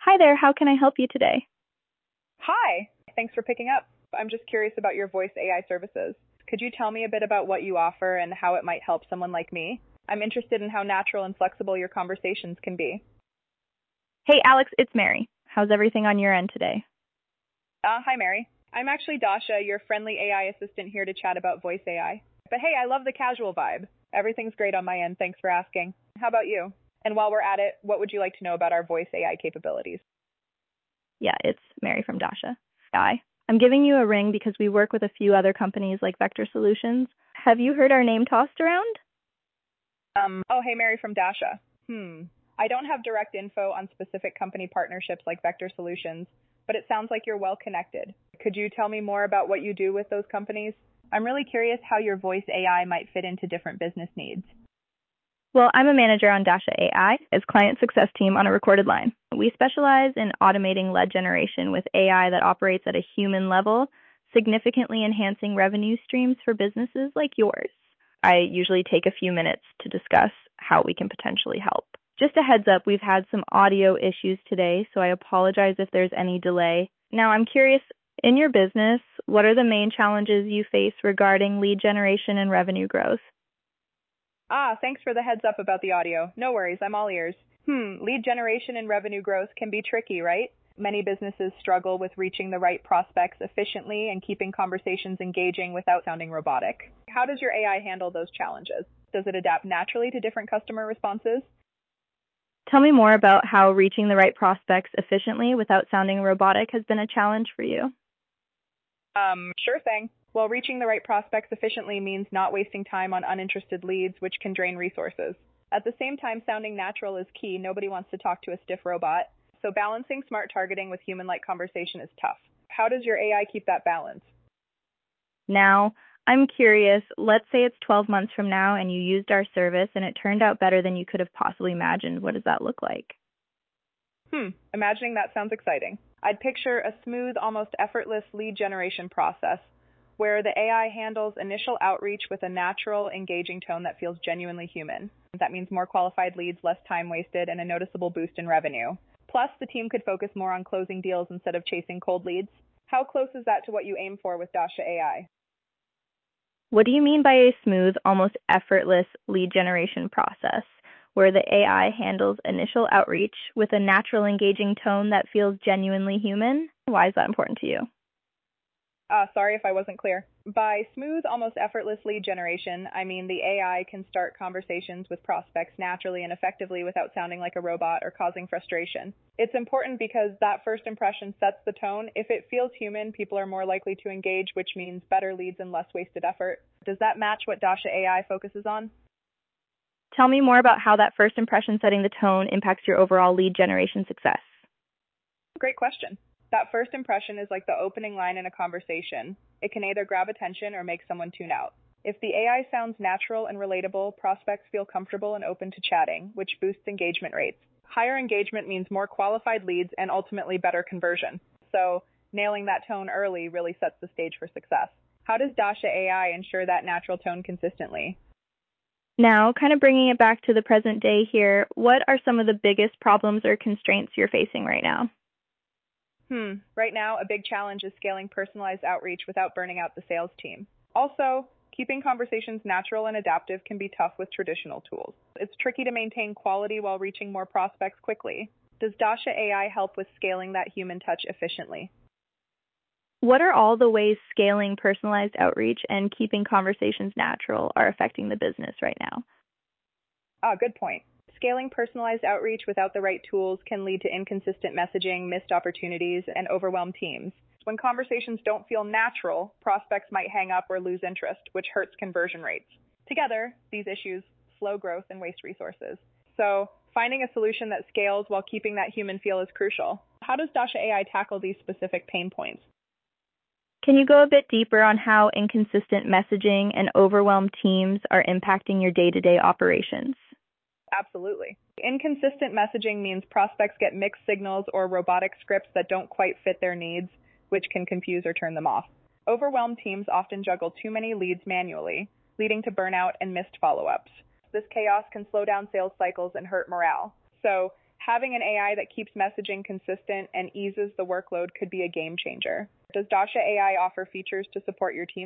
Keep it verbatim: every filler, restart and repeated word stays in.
Hi there, how can I help you today? Hi, thanks for picking up. I'm just curious about your voice A I services. Could you tell me a bit about what you offer and how it might help someone like me? I'm interested in how natural and flexible your conversations can be. Hey Alex, it's Mary. How's everything on your end today? Uh, hi, Mary. I'm actually Dasha, your friendly A I assistant here to chat about voice A I. But hey, I love the casual vibe. Everything's great on my end, thanks for asking. How about you? And while we're at it, what would you like to know about our voice A I capabilities? Yeah, it's Mary from Dasha. Hi. I'm giving you a ring because we work with a few other companies like Vector Solutions. Have you heard our name tossed around? Um, oh, hey, Mary from Dasha. Hmm. I don't have direct info on specific company partnerships like Vector Solutions, but it sounds like you're well connected. Could you tell me more about what you do with those companies? I'm really curious how your voice A I might fit into different business needs. Well, I'm a manager on Dasha A I as client success team on a recorded line. We specialize in automating lead generation with A I that operates at a human level, significantly enhancing revenue streams for businesses like yours. I usually take a few minutes to discuss how we can potentially help. Just a heads up, we've had some audio issues today, so I apologize if there's any delay. Now, I'm curious, in your business, what are the main challenges you face regarding lead generation and revenue growth? Ah, thanks for the heads up about the audio. No worries, I'm all ears. Hmm, lead generation and revenue growth can be tricky, right? Many businesses struggle with reaching the right prospects efficiently and keeping conversations engaging without sounding robotic. How does your A I handle those challenges? Does it adapt naturally to different customer responses? Tell me more about how reaching the right prospects efficiently without sounding robotic has been a challenge for you. Um, sure thing. Well, reaching the right prospects efficiently means not wasting time on uninterested leads, which can drain resources. At the same time, sounding natural is key. Nobody wants to talk to a stiff robot. So balancing smart targeting with human-like conversation is tough. How does your A I keep that balance? Now, I'm curious, let's say it's twelve months from now and you used our service and it turned out better than you could have possibly imagined. What does that look like? Hmm, imagining that sounds exciting. I'd picture a smooth, almost effortless lead generation process where the A I handles initial outreach with a natural, engaging tone that feels genuinely human. That means more qualified leads, less time wasted, and a noticeable boost in revenue. Plus, the team could focus more on closing deals instead of chasing cold leads. How close is that to what you aim for with Dasha A I? What do you mean by a smooth, almost effortless lead generation process where the A I handles initial outreach with a natural, engaging tone that feels genuinely human? Why is that important to you? Uh, sorry if I wasn't clear. By smooth, almost effortless lead generation, I mean the A I can start conversations with prospects naturally and effectively without sounding like a robot or causing frustration. It's important because that first impression sets the tone. If it feels human, people are more likely to engage, which means better leads and less wasted effort. Does that match what Dasha A I focuses on? Tell me more about how that first impression setting the tone impacts your overall lead generation success. Great question. That first impression is like the opening line in a conversation. It can either grab attention or make someone tune out. If the A I sounds natural and relatable, prospects feel comfortable and open to chatting, which boosts engagement rates. Higher engagement means more qualified leads and ultimately better conversion. So nailing that tone early really sets the stage for success. How does Dasha A I ensure that natural tone consistently? Now, kind of bringing it back to the present day here, what are some of the biggest problems or constraints you're facing right now? Hmm. Right now, a big challenge is scaling personalized outreach without burning out the sales team. Also, keeping conversations natural and adaptive can be tough with traditional tools. It's tricky to maintain quality while reaching more prospects quickly. Does Dasha A I help with scaling that human touch efficiently? What are all the ways scaling personalized outreach and keeping conversations natural are affecting the business right now? Ah, good point. Scaling personalized outreach without the right tools can lead to inconsistent messaging, missed opportunities, and overwhelmed teams. When conversations don't feel natural, prospects might hang up or lose interest, which hurts conversion rates. Together, these issues slow growth and waste resources. So, finding a solution that scales while keeping that human feel is crucial. How does Dasha A I tackle these specific pain points? Can you go a bit deeper on how inconsistent messaging and overwhelmed teams are impacting your day-to-day operations? Absolutely. Inconsistent messaging means prospects get mixed signals or robotic scripts that don't quite fit their needs, which can confuse or turn them off. Overwhelmed teams often juggle too many leads manually, leading to burnout and missed follow-ups. This chaos can slow down sales cycles and hurt morale. So, Having an A I that keeps messaging consistent and eases the workload could be a game changer. Does Dasha A I offer features to support your team?